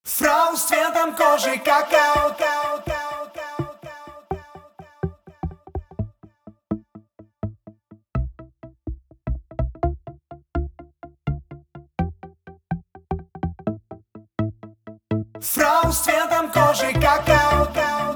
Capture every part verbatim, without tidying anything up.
Фрау с цветом кожи какао. Фрау с цветом кожи какао.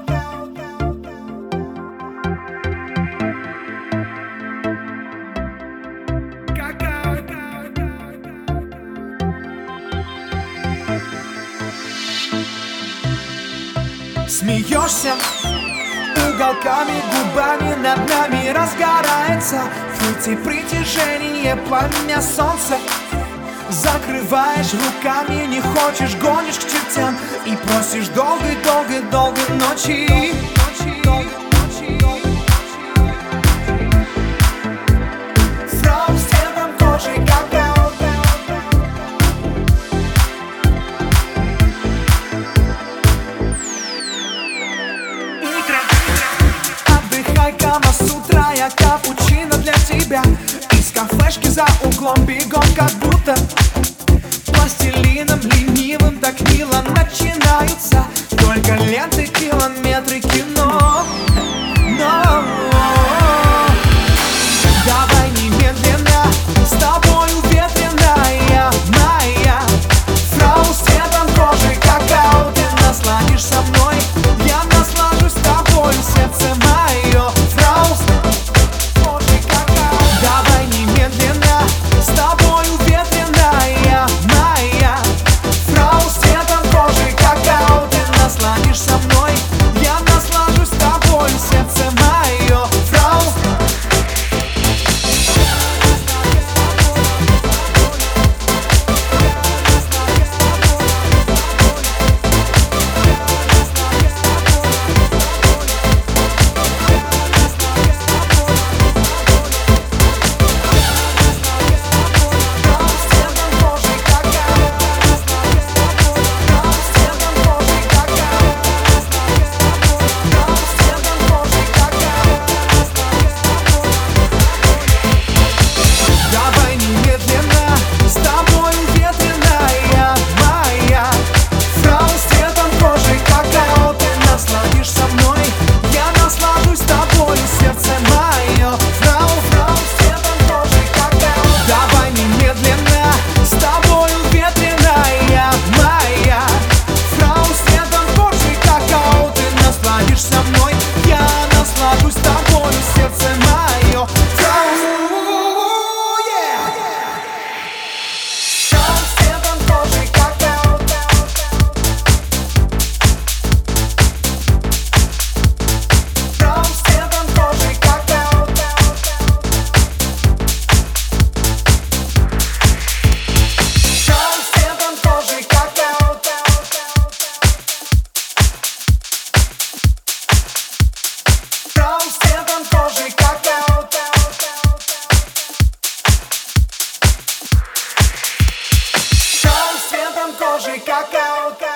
Смеешься уголками, губами над нами разгорается фрукты притяжения, пламя солнца. Закрываешь руками, не хочешь, гонишь к чертям и просишь долгой-долгой-долгой ночи. Фрау с цветом кожи какао. Отдыхай, Кама-сутра, я капучино для тебя. Из кафешки за углом бегом, как будто пластилином ленивым так мило начинаются только ленты, километры кино. Но давай немедленно, с тобою ветреная моя. Фрау с цветом кожи какао, ты насладишься мной, я наслажусь тобой, сердце мое. Фрау с кожи какао, давай немедленно, с тобою ветреная моя. Фрау с цветом кожи какао, ты насладишься мной, я наслажусь тобой, сердце мое. Фрау. Кожи какао.